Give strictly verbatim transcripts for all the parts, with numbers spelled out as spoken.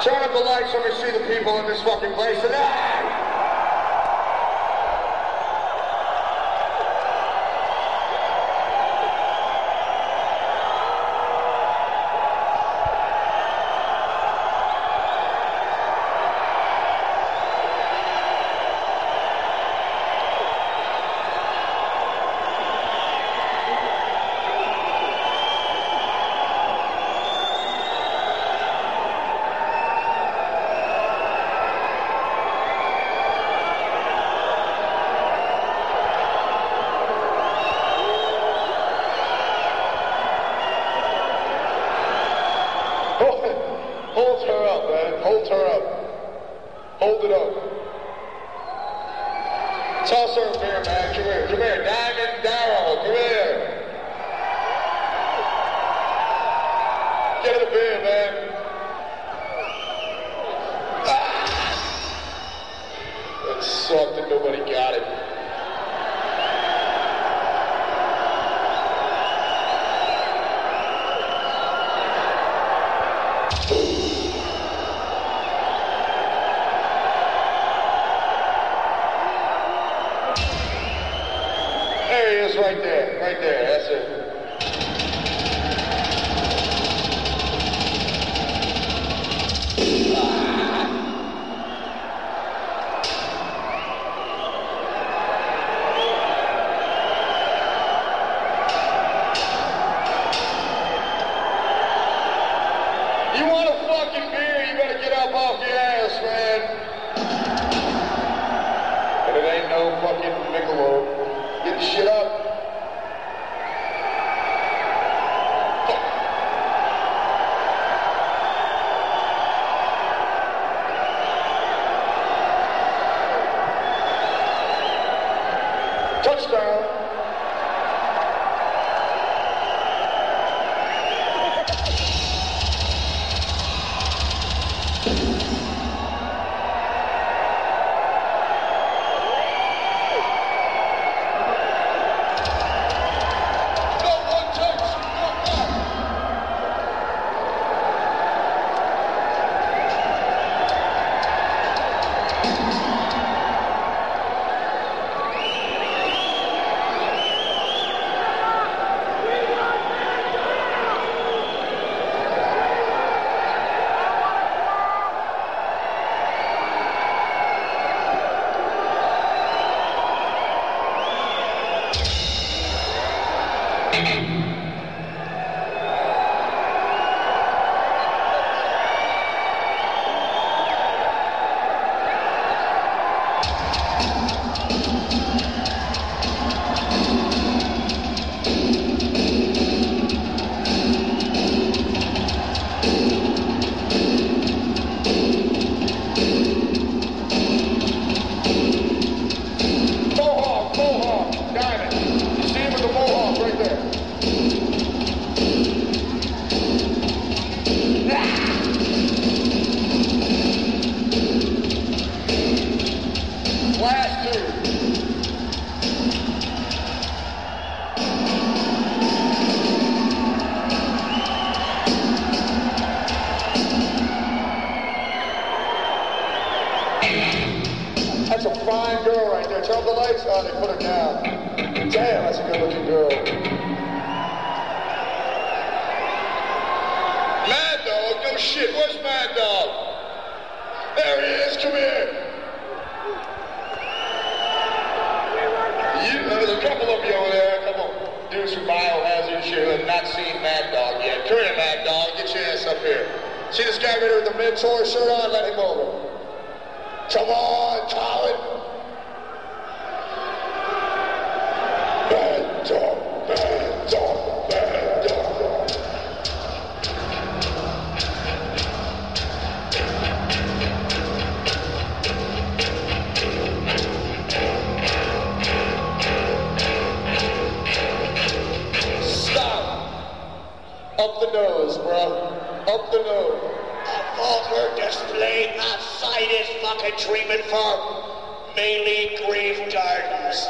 Turn up the lights, let me see the people in this fucking place tonight. Hold her up, man. Hold her up. Hold it up. Toss her a beer, man. Come here. Come here. Diamond Darrell. Come here. Get her the beer, man. Ah! That sucked and nobody got it. There he is right there, right there, that's it. You want a fucking beer, you better get up off your ass, man. And it ain't no fucking Michelob. Get the shit up. Touchdown. That's a fine girl right there. Turn the lights on and put her down. Damn, that's a good looking girl. Mad Dog? No shit. Where's Mad Dog? There he is. Come here. You, uh, there's a couple of you over there. A couple dudes from Biohazard shit who have not seen Mad Dog yet. Come here, Mad Dog. Get your ass up here. See this guy right here with the Mentor shirt on? Let him over. Come on, Colin. Bad dog, bad dog, bad dog. Stop. Up the nose, bro. Up the nose. Vulgar display outside is fucking treatment for mainly grave gardens.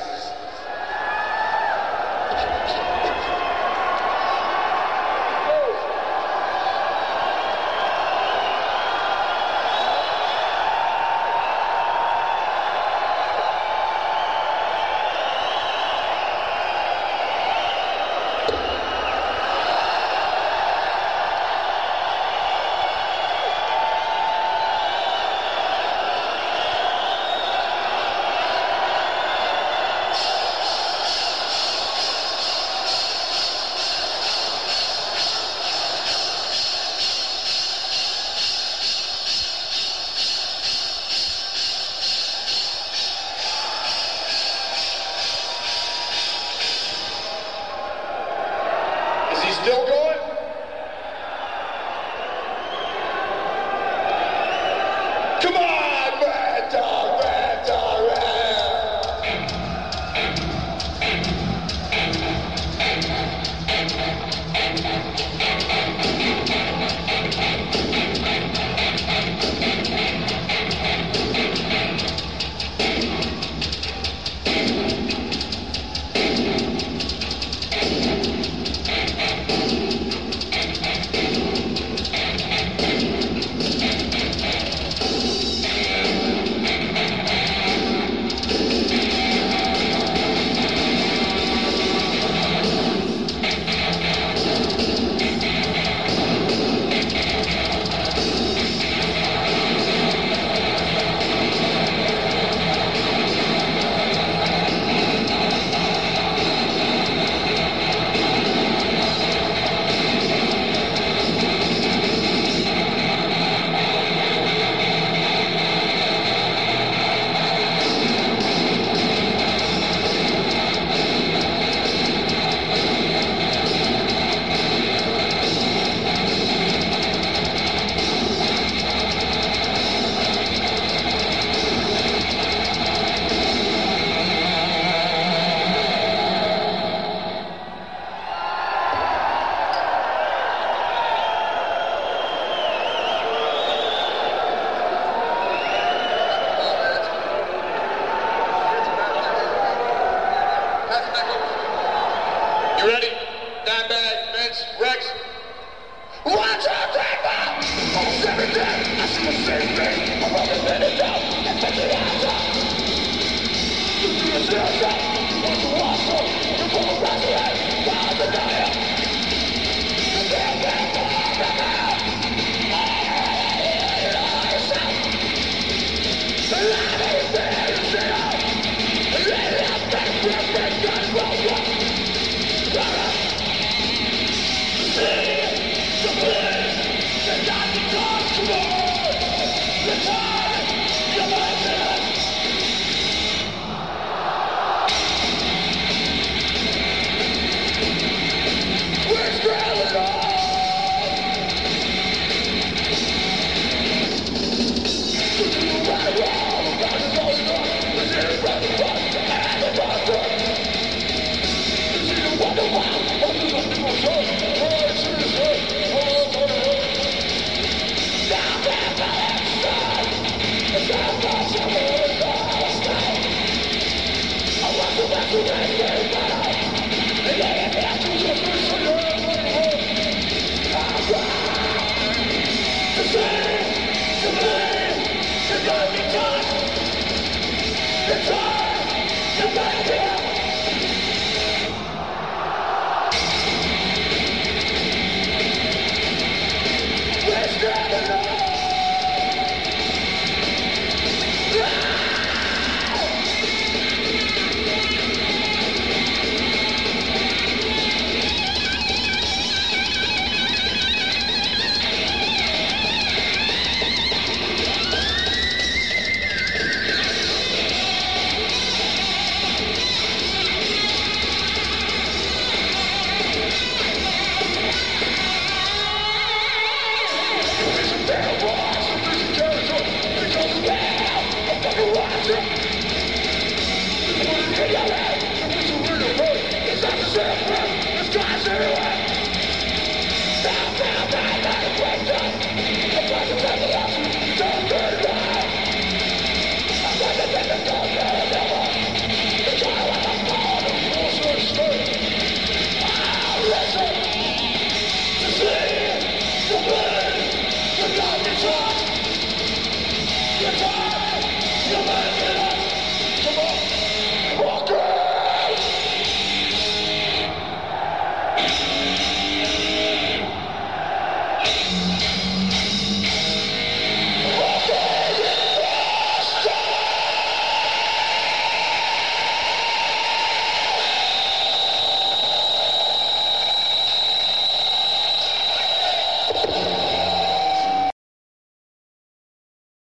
It's not the same.